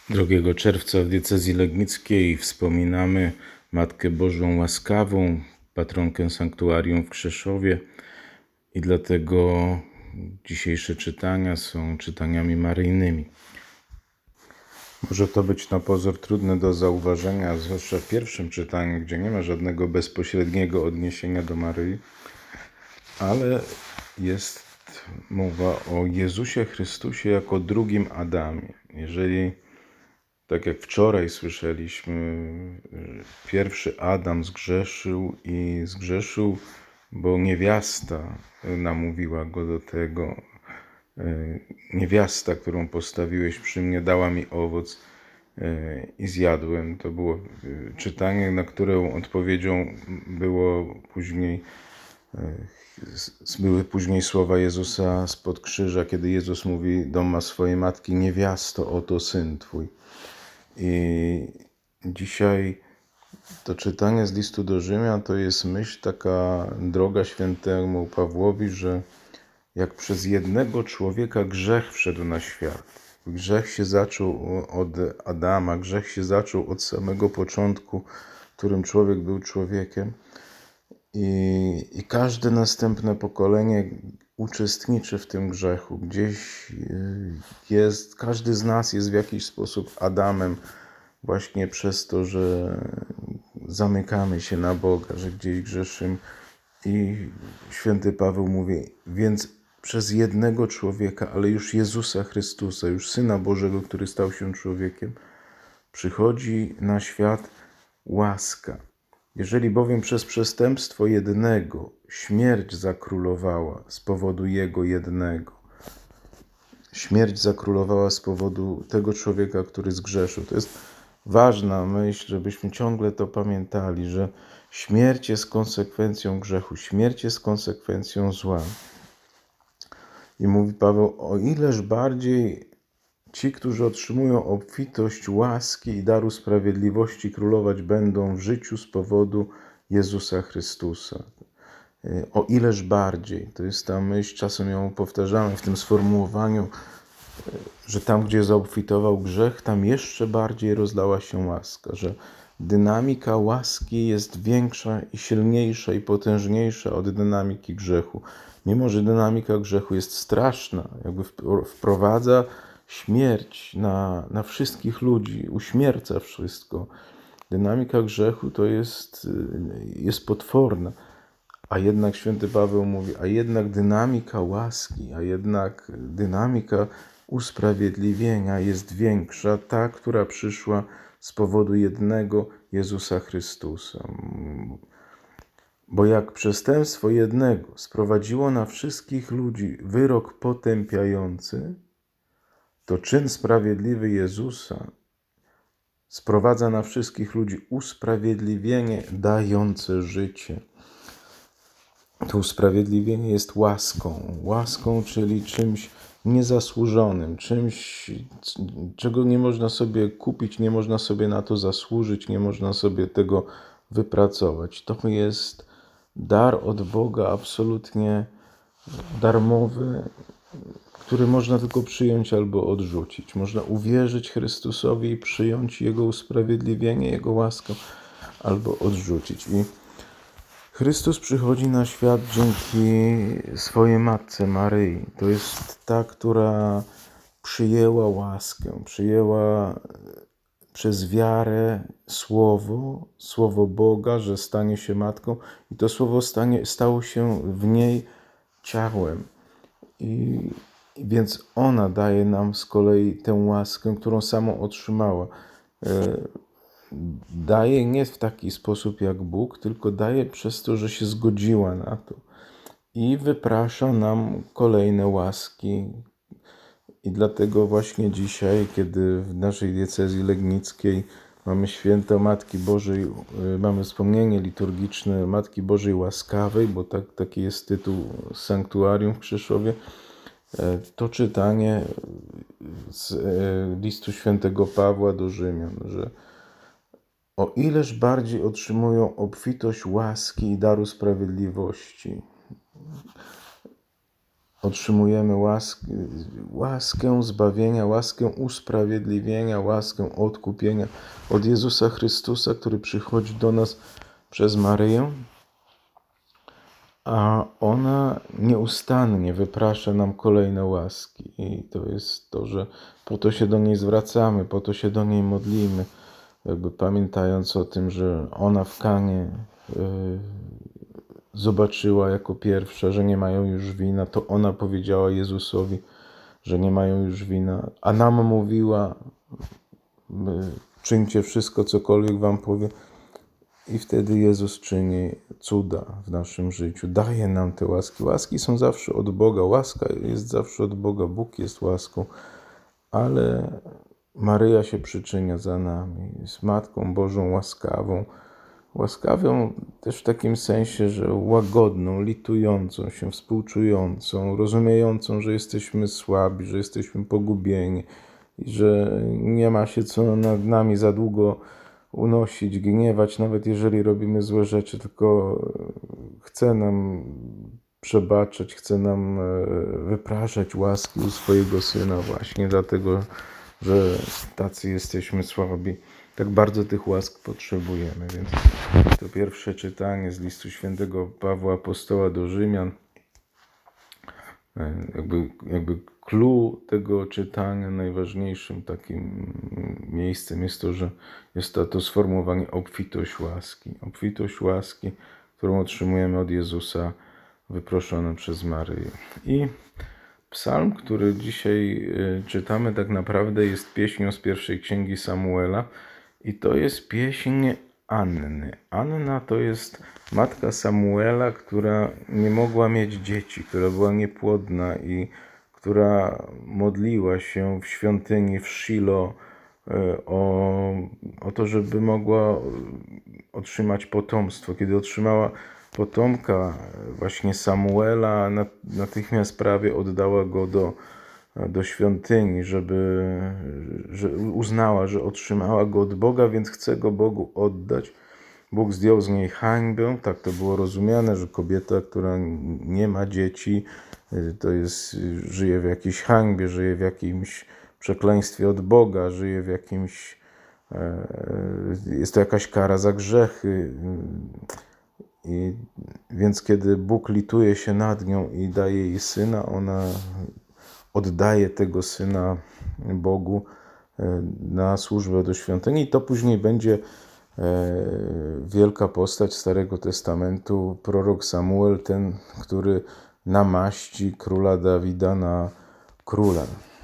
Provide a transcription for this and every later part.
2 czerwca w diecezji legnickiej wspominamy Matkę Bożą Łaskawą, patronkę sanktuarium w Krzeszowie, i dlatego dzisiejsze czytania są czytaniami maryjnymi. Może to być na pozór trudne do zauważenia, zwłaszcza w pierwszym czytaniu, gdzie nie ma żadnego bezpośredniego odniesienia do Maryi, ale jest mowa o Jezusie Chrystusie jako drugim Adamie. Jeżeli, tak jak wczoraj słyszeliśmy, pierwszy Adam zgrzeszył, bo niewiasta namówiła go do tego. Niewiasta, którą postawiłeś przy mnie, dała mi owoc i zjadłem. To było czytanie, na które odpowiedzią były później słowa Jezusa spod krzyża, kiedy Jezus mówi do swojej matki: niewiasto, oto syn twój. I dzisiaj to czytanie z listu do Rzymian to jest myśl taka droga świętemu Pawłowi, że jak przez jednego człowieka grzech wszedł na świat. Grzech się zaczął od Adama, grzech się zaczął od samego początku, w którym człowiek był człowiekiem. I każde następne pokolenie uczestniczy w tym grzechu. Gdzieś każdy z nas jest w jakiś sposób Adamem, właśnie przez to, że zamykamy się na Boga, że gdzieś grzeszymy. I święty Paweł mówi: więc przez jednego człowieka, ale już Jezusa Chrystusa, już Syna Bożego, który stał się człowiekiem, przychodzi na świat łaska. Jeżeli bowiem przez przestępstwo jednego śmierć zakrólowała z powodu jego jednego, śmierć zakrólowała z powodu tego człowieka, który zgrzeszył. To jest ważna myśl, żebyśmy ciągle to pamiętali, że śmierć jest konsekwencją grzechu, śmierć jest konsekwencją zła. I mówi Paweł: o ileż bardziej ci, którzy otrzymują obfitość łaski i daru sprawiedliwości, królować będą w życiu z powodu Jezusa Chrystusa. O ileż bardziej. To jest ta myśl, czasem ją powtarzamy w tym sformułowaniu, że tam, gdzie zaobfitował grzech, tam jeszcze bardziej rozlała się łaska, że dynamika łaski jest większa i silniejsza i potężniejsza od dynamiki grzechu. Mimo że dynamika grzechu jest straszna, jakby wprowadza śmierć na wszystkich ludzi, uśmierca wszystko. Dynamika grzechu to jest potworna. A jednak święty Paweł mówi: a jednak dynamika łaski, a jednak dynamika usprawiedliwienia jest większa, ta, która przyszła z powodu jednego Jezusa Chrystusa. Bo jak przestępstwo jednego sprowadziło na wszystkich ludzi wyrok potępiający, to czyn sprawiedliwy Jezusa sprowadza na wszystkich ludzi usprawiedliwienie dające życie. To usprawiedliwienie jest łaską, czyli czymś niezasłużonym, czymś, czego nie można sobie kupić, nie można sobie na to zasłużyć, nie można sobie tego wypracować. To jest dar od Boga, absolutnie darmowy, który można tylko przyjąć albo odrzucić. Można uwierzyć Chrystusowi i przyjąć Jego usprawiedliwienie, Jego łaskę, albo odrzucić. I Chrystus przychodzi na świat dzięki swojej Matce Maryi. To jest ta, która przyjęła łaskę, przyjęła przez wiarę słowo Boga, że stanie się matką, i to słowo stało się w niej ciałem. I więc ona daje nam z kolei tę łaskę, którą samą otrzymała. Daje nie w taki sposób jak Bóg, tylko daje przez to, że się zgodziła na to. I wyprasza nam kolejne łaski. I dlatego właśnie dzisiaj, kiedy w naszej diecezji legnickiej mamy święto Matki Bożej, mamy wspomnienie liturgiczne Matki Bożej Łaskawej, bo taki jest tytuł sanktuarium w Krzeszowie, to czytanie z listu świętego Pawła do Rzymian, że o ileż bardziej otrzymują obfitość łaski i daru sprawiedliwości. otrzymujemy łaskę zbawienia, łaskę usprawiedliwienia, łaskę odkupienia od Jezusa Chrystusa, który przychodzi do nas przez Maryję, a ona nieustannie wyprasza nam kolejne łaski. I to jest to, że po to się do niej zwracamy, po to się do niej modlimy, jakby pamiętając o tym, że ona w Kanie zobaczyła jako pierwsza, że nie mają już wina, to ona powiedziała Jezusowi, że nie mają już wina, a nam mówiła, czyńcie wszystko, cokolwiek wam powie. I wtedy Jezus czyni cuda w naszym życiu, daje nam te łaski. Łaski są zawsze od Boga, łaska jest zawsze od Boga, Bóg jest łaską, ale Maryja się przyczynia za nami, jest Matką Bożą łaskawą. Łaskawią też w takim sensie, że łagodną, litującą się, współczującą, rozumiejącą, że jesteśmy słabi, że jesteśmy pogubieni i że nie ma się co nad nami za długo unosić, gniewać, nawet jeżeli robimy złe rzeczy, tylko chce nam przebaczać, chce nam wypraszać łaski u swojego Syna właśnie dlatego, że tacy jesteśmy słabi. Tak bardzo tych łask potrzebujemy. Więc to pierwsze czytanie z listu świętego Pawła Apostoła do Rzymian. Jakby clue tego czytania, najważniejszym takim miejscem jest to, że jest to sformułowanie obfitość łaski. Obfitość łaski, którą otrzymujemy od Jezusa, wyproszony przez Maryję. I psalm, który dzisiaj czytamy, tak naprawdę jest pieśnią z pierwszej księgi Samuela i to jest pieśń Anny. Anna to jest matka Samuela, która nie mogła mieć dzieci, która była niepłodna i która modliła się w świątyni w Shilo o to, żeby mogła otrzymać potomstwo. Kiedy otrzymała potomka właśnie Samuela, natychmiast prawie oddała go do świątyni, że uznała, że otrzymała go od Boga, więc chce go Bogu oddać. Bóg zdjął z niej hańbę, tak to było rozumiane, że kobieta, która nie ma dzieci, żyje w jakiejś hańbie, żyje w jakimś przekleństwie od Boga, żyje w jakimś, jest to jakaś kara za grzechy. Więc kiedy Bóg lituje się nad nią i daje jej syna, ona oddaje tego syna Bogu na służbę do świątyni. I to później będzie wielka postać Starego Testamentu, prorok Samuel, ten, który namaści króla Dawida na króla.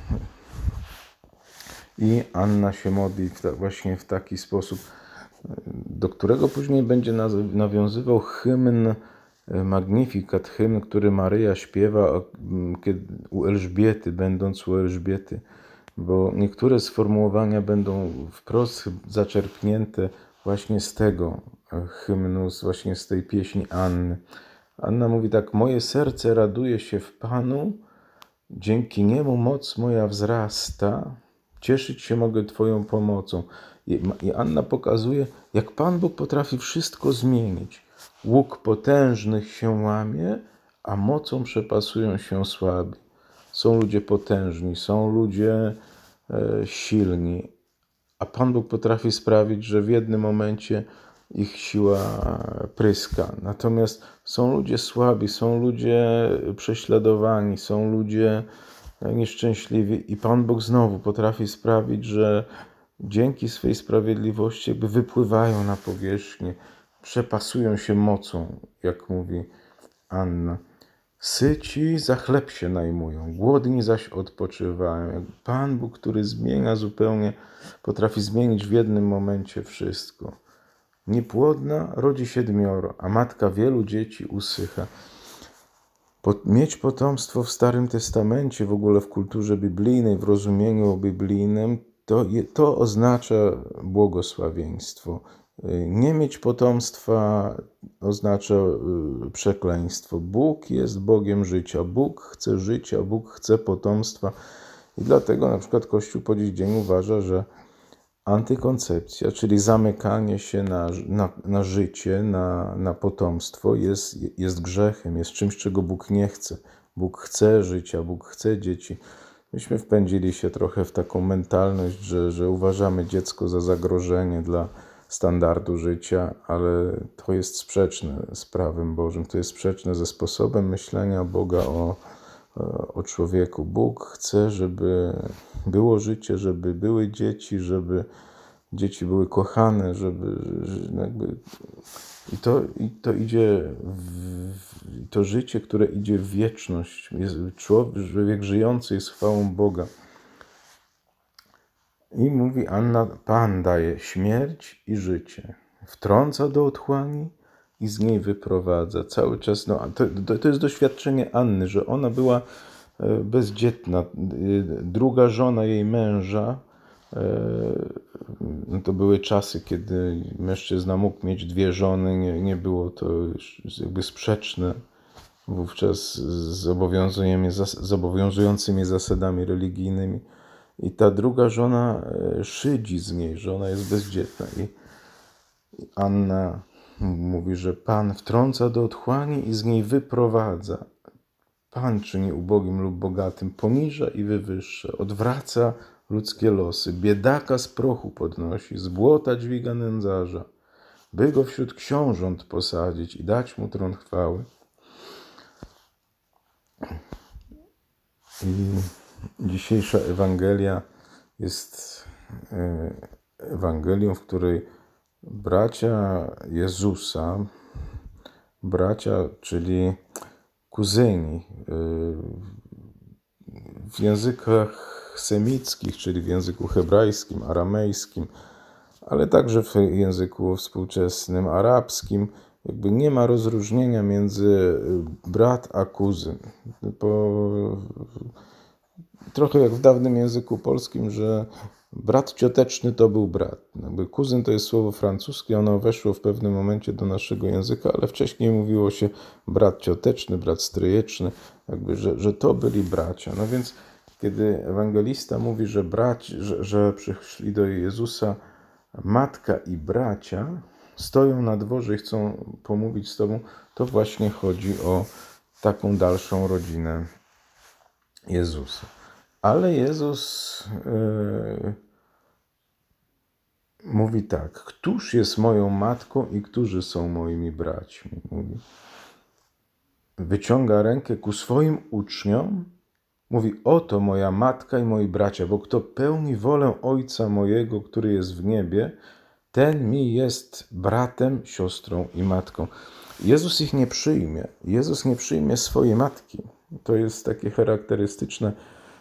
I Anna się modli właśnie w taki sposób, do którego później będzie nawiązywał hymn Magnificat, hymn, który Maryja śpiewa u Elżbiety, będąc u Elżbiety, bo niektóre sformułowania będą wprost zaczerpnięte właśnie z tego hymnu, właśnie z tej pieśni Anny. Anna mówi tak: moje serce raduje się w Panu, dzięki Niemu moc moja wzrasta, cieszyć się mogę Twoją pomocą. I Anna pokazuje, jak Pan Bóg potrafi wszystko zmienić. Łuk potężnych się łamie, a mocą przepasują się słabi. Są ludzie potężni, są ludzie silni, a Pan Bóg potrafi sprawić, że w jednym momencie ich siła pryska. Natomiast są ludzie słabi, są ludzie prześladowani, są ludzie nieszczęśliwi i Pan Bóg znowu potrafi sprawić, że dzięki swej sprawiedliwości jakby wypływają na powierzchnię, przepasują się mocą, jak mówi Anna. Syci za chleb się najmują, głodni zaś odpoczywają. Pan Bóg, który zmienia zupełnie, potrafi zmienić w jednym momencie wszystko. Niepłodna rodzi 7, a matka wielu dzieci usycha. Mieć potomstwo w Starym Testamencie, w ogóle w kulturze biblijnej, w rozumieniu biblijnym, to oznacza błogosławieństwo. Nie mieć potomstwa oznacza przekleństwo. Bóg jest Bogiem życia. Bóg chce życia, Bóg chce potomstwa. I dlatego na przykład Kościół po dziś dzień uważa, że antykoncepcja, czyli zamykanie się na życie, na potomstwo jest grzechem, jest czymś, czego Bóg nie chce. Bóg chce życia, Bóg chce dzieci. Myśmy wpędzili się trochę w taką mentalność, że uważamy dziecko za zagrożenie dla standardu życia, ale to jest sprzeczne z prawem Bożym, to jest sprzeczne ze sposobem myślenia Boga o człowieku. Bóg chce, żeby było życie, żeby były dzieci, żeby dzieci były kochane, to idzie to życie, które idzie w wieczność. Człowiek żyjący jest chwałą Boga. I mówi Anna, Pan daje śmierć i życie. Wtrąca do otchłani i z niej wyprowadza. Cały czas, to jest doświadczenie Anny, że ona była bezdzietna. Druga żona jej męża, to były czasy, kiedy mężczyzna mógł mieć dwie żony, nie było to jakby sprzeczne wówczas z obowiązującymi zasadami religijnymi. I ta druga żona szydzi z niej, że ona jest bezdzietna. I Anna mówi, że Pan wtrąca do otchłani i z niej wyprowadza. Pan czyni ubogim lub bogatym, poniża i wywyższa, odwraca ludzkie losy, biedaka z prochu podnosi, z błota dźwiga nędzarza, by go wśród książąt posadzić i dać mu tron chwały. I dzisiejsza Ewangelia jest Ewangelią, w której bracia Jezusa, czyli kuzyni, w językach semickich, czyli w języku hebrajskim, aramejskim, ale także w języku współczesnym arabskim, jakby nie ma rozróżnienia między brat a kuzyn. Trochę jak w dawnym języku polskim, że brat cioteczny to był brat. Jakby kuzyn to jest słowo francuskie, ono weszło w pewnym momencie do naszego języka, ale wcześniej mówiło się brat cioteczny, brat stryjeczny, jakby, że to byli bracia. No więc kiedy ewangelista mówi, że przyszli do Jezusa matka i bracia, stoją na dworze i chcą pomówić z Tobą, to właśnie chodzi o taką dalszą rodzinę Jezusa. Ale Jezus mówi tak, któż jest moją matką i którzy są moimi braćmi? Mówi. Wyciąga rękę ku swoim uczniom, mówi, oto moja matka i moi bracia, bo kto pełni wolę Ojca mojego, który jest w niebie, ten mi jest bratem, siostrą i matką. Jezus ich nie przyjmie. Jezus nie przyjmie swojej matki. To jest takie charakterystyczne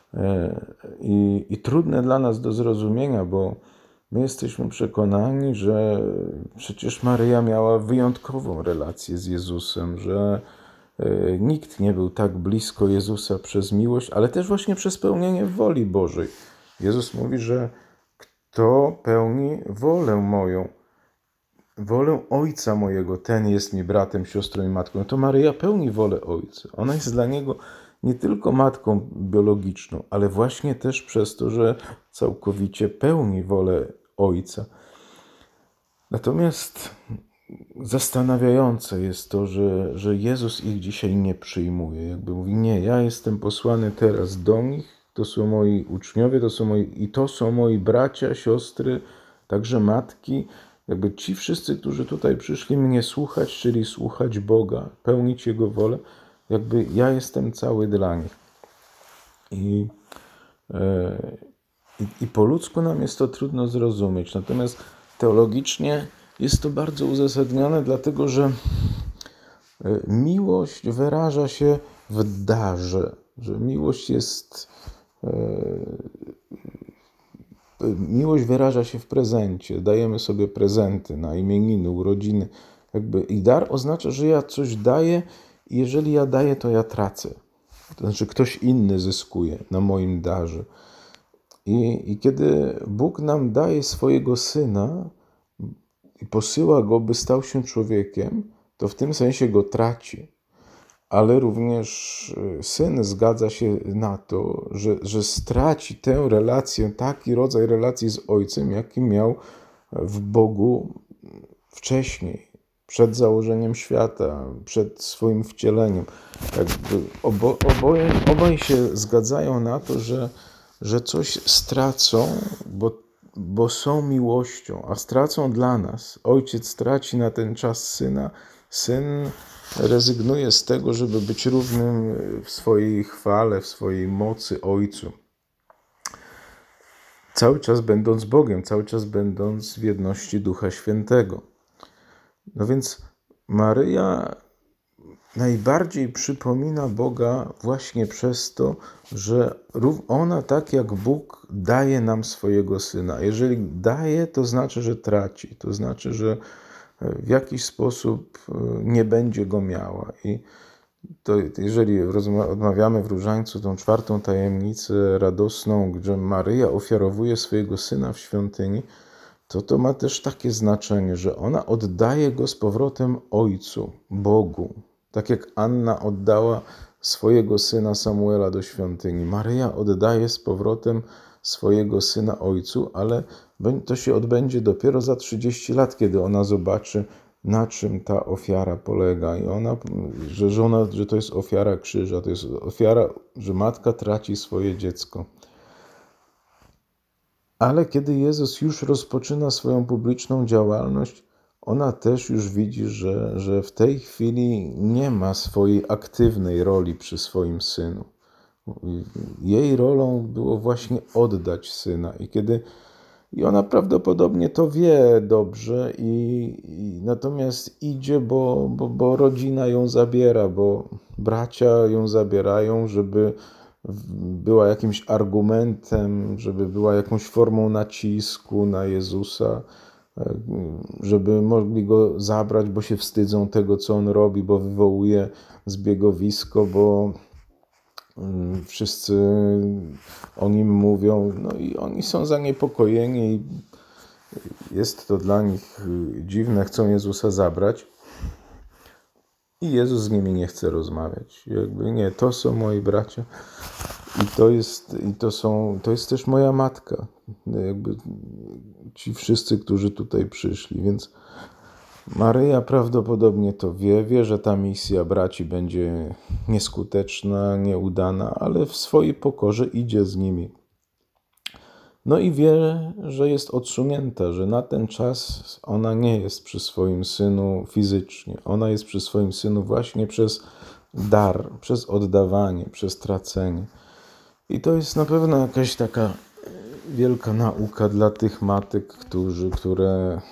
i trudne dla nas do zrozumienia, bo my jesteśmy przekonani, że przecież Maryja miała wyjątkową relację z Jezusem, że nikt nie był tak blisko Jezusa przez miłość, ale też właśnie przez pełnienie woli Bożej. Jezus mówi, że kto pełni wolę moją, wolę Ojca mojego, ten jest mi bratem, siostrą i matką. To Maryja pełni wolę Ojca. Ona jest dla Niego nie tylko matką biologiczną, ale właśnie też przez to, że całkowicie pełni wolę Ojca. Natomiast zastanawiające jest to, że Jezus ich dzisiaj nie przyjmuje. Jakby mówi, nie, ja jestem posłany teraz do nich, to są moi uczniowie, to są moi bracia, siostry, także matki, jakby ci wszyscy, którzy tutaj przyszli mnie słuchać, czyli słuchać Boga, pełnić Jego wolę, jakby ja jestem cały dla nich. I po ludzku nam jest to trudno zrozumieć, natomiast teologicznie jest to bardzo uzasadnione, dlatego że miłość wyraża się w darze, że miłość wyraża się w prezencie. Dajemy sobie prezenty na imieniny, urodziny. I dar oznacza, że ja coś daję i jeżeli ja daję, to ja tracę. To znaczy ktoś inny zyskuje na moim darze. I kiedy Bóg nam daje swojego Syna i posyła Go, by stał się człowiekiem, to w tym sensie Go traci. Ale również Syn zgadza się na to, że straci tę relację, taki rodzaj relacji z Ojcem, jaki miał w Bogu wcześniej, przed założeniem świata, przed swoim wcieleniem. Jakby obaj się zgadzają na to, że coś stracą, bo są miłością, a stracą dla nas. Ojciec traci na ten czas syna, syn rezygnuje z tego, żeby być równym w swojej chwale, w swojej mocy Ojcu. Cały czas będąc Bogiem, cały czas będąc w jedności Ducha Świętego. No więc Maryja najbardziej przypomina Boga właśnie przez to, że ona, tak jak Bóg, daje nam swojego Syna. Jeżeli daje, to znaczy, że traci. To znaczy, że w jakiś sposób nie będzie go miała. I to, jeżeli odmawiamy w Różańcu tą czwartą tajemnicę radosną, gdzie Maryja ofiarowuje swojego Syna w świątyni, to ma też takie znaczenie, że ona oddaje go z powrotem Ojcu, Bogu. Tak jak Anna oddała swojego syna Samuela do świątyni. Maryja oddaje z powrotem swojego syna Ojcu, ale to się odbędzie dopiero za 30 lat, kiedy ona zobaczy, na czym ta ofiara polega. I że to jest ofiara krzyża, to jest ofiara, że matka traci swoje dziecko. Ale kiedy Jezus już rozpoczyna swoją publiczną działalność, ona też już widzi, że w tej chwili nie ma swojej aktywnej roli przy swoim synu. Jej rolą było właśnie oddać syna. I ona prawdopodobnie to wie dobrze, natomiast idzie, bo rodzina ją zabiera, bo bracia ją zabierają, żeby była jakimś argumentem, żeby była jakąś formą nacisku na Jezusa, żeby mogli go zabrać, bo się wstydzą tego, co on robi, bo wywołuje zbiegowisko, bo wszyscy o nim mówią, no i oni są zaniepokojeni i jest to dla nich dziwne, chcą Jezusa zabrać i Jezus z nimi nie chce rozmawiać. Jakby nie, to są moi bracia i to jest też moja matka. Jakby ci wszyscy, którzy tutaj przyszli, więc Maryja prawdopodobnie to wie, że ta misja braci będzie nieskuteczna, nieudana, ale w swojej pokorze idzie z nimi. No i wie, że jest odsunięta, że na ten czas ona nie jest przy swoim synu fizycznie. Ona jest przy swoim synu właśnie przez dar, przez oddawanie, przez tracenie. I to jest na pewno jakaś taka wielka nauka dla tych matek, które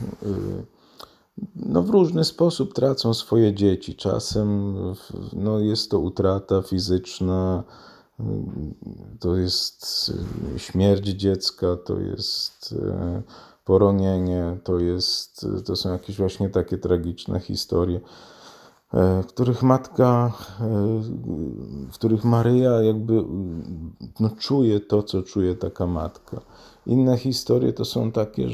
w różny sposób tracą swoje dzieci. Czasem jest to utrata fizyczna, to jest śmierć dziecka, to jest poronienie, to są jakieś właśnie takie tragiczne historie, w których Maryja jakby czuje to, co czuje taka matka. Inne historie to są takie,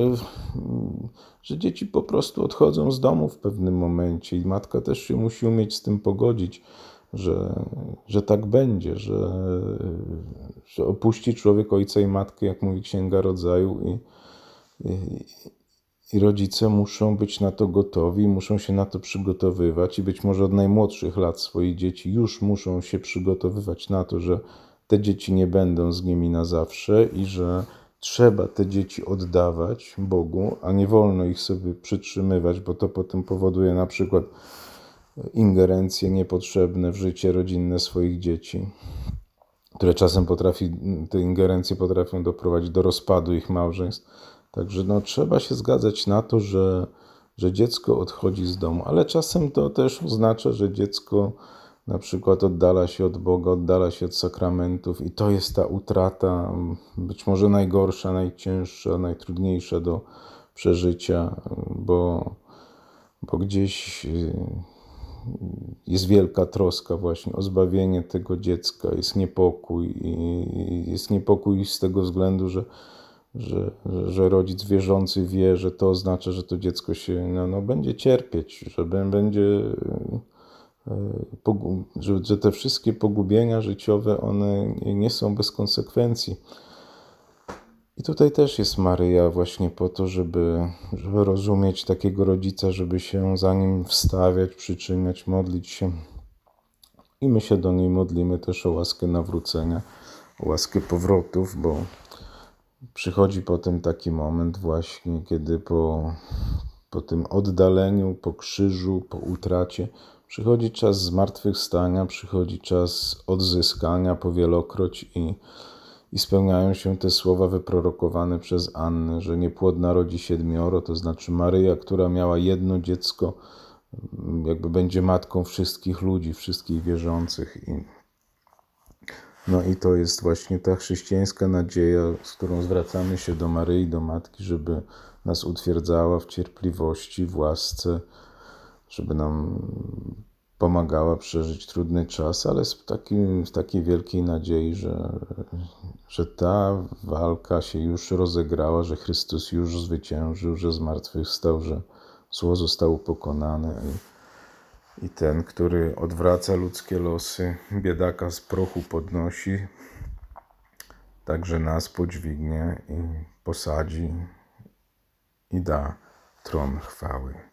że dzieci po prostu odchodzą z domu w pewnym momencie i matka też się musi umieć z tym pogodzić, że tak będzie, że opuści człowiek ojca i matkę, jak mówi Księga Rodzaju, i rodzice muszą być na to gotowi, muszą się na to przygotowywać i być może od najmłodszych lat swoich dzieci już muszą się przygotowywać na to, że te dzieci nie będą z nimi na zawsze i że trzeba te dzieci oddawać Bogu, a nie wolno ich sobie przytrzymywać, bo to potem powoduje na przykład ingerencje niepotrzebne w życie rodzinne swoich dzieci, które czasem te ingerencje potrafią doprowadzić do rozpadu ich małżeństw. Także trzeba się zgadzać na to, że dziecko odchodzi z domu, ale czasem to też oznacza, że dziecko na przykład oddala się od Boga, oddala się od sakramentów i to jest ta utrata, być może najgorsza, najcięższa, najtrudniejsza do przeżycia, bo gdzieś jest wielka troska właśnie o zbawienie tego dziecka, jest niepokój i jest niepokój z tego względu, że rodzic wierzący wie, że to oznacza, że to dziecko się będzie cierpieć, że te wszystkie pogubienia życiowe, one nie są bez konsekwencji. I tutaj też jest Maryja właśnie po to, żeby rozumieć takiego rodzica, żeby się za nim wstawiać, przyczyniać, modlić się. I my się do niej modlimy też o łaskę nawrócenia, o łaskę powrotów, bo przychodzi potem taki moment właśnie, kiedy po tym oddaleniu, po krzyżu, po utracie, przychodzi czas zmartwychwstania, przychodzi czas odzyskania powielokroć i spełniają się te słowa wyprorokowane przez Annę, że niepłodna rodzi 7, to znaczy Maryja, która miała jedno dziecko, jakby będzie matką wszystkich ludzi, wszystkich wierzących. No i to jest właśnie ta chrześcijańska nadzieja, z którą zwracamy się do Maryi, do Matki, żeby nas utwierdzała w cierpliwości, w łasce, żeby nam pomagała przeżyć trudny czas, ale w takiej wielkiej nadziei, że ta walka się już rozegrała, że Chrystus już zwyciężył, że zmartwychwstał, że zło zostało pokonane i ten, który odwraca ludzkie losy, biedaka z prochu podnosi, także nas podźwignie i posadzi i da tron chwały.